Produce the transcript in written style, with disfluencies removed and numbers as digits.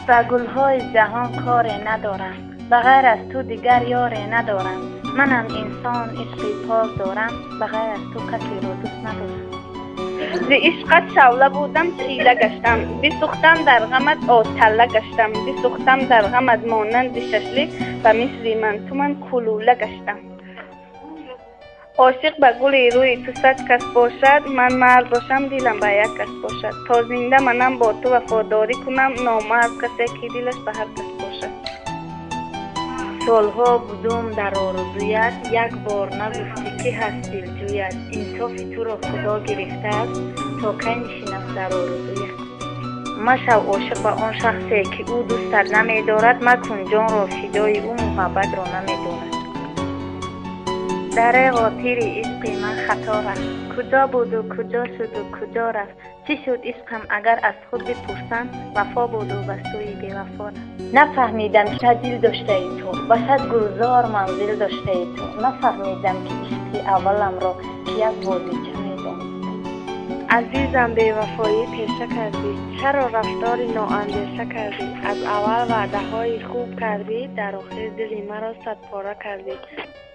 با گلهای جهان کاری ندارم، بغیر از تو دیگر یاری ندارم. منم انسان عشقی پاک دارم، بغیر از تو کسی رو دوست ندارم. ز عشقت شعله بودم شیله گشتم، بسوختم در غمت آتله گشتم. بسوختم در غمت مانند ششلیک، و مثل من کلوله گشتم. عاشق به گل روی تو صد کس باشد، من مرد باشم دلم به یک کس باشد. تا زنده منم با تو وفاداری کنم، نامرد کسی که دلش به هر کس باشد. سالها بودم در آرزویت، یک بار نگفتی که هست دلجویت. انصاف تو را خدا گرفته است، تا کی نشینم در آرزویت. مشو عاشق به آن شخصی که او دوستت نمی‌دارد، مکن جان را فدای او محبت را نمی‌داند. در قاطر عشق من خطا رفت، کجا بود و کجا شد و کجا رفت. چی شد عشقم اگر از خود بپرسم، وفا بود و به سوی بی‌وفا رفت. نفهمیدم که دل داشته ای تو، به صد گلزار منزل داشته ای تو. نفهمیدم که عشق اولم را که یک بازیچه می‌دانست. عزیزم بی‌وفایی پیشه کردی، چرا رفتار نااندیشه کردی؟ از اول وعده های خوب کردی، در آخر دل مرا صد پاره کردی.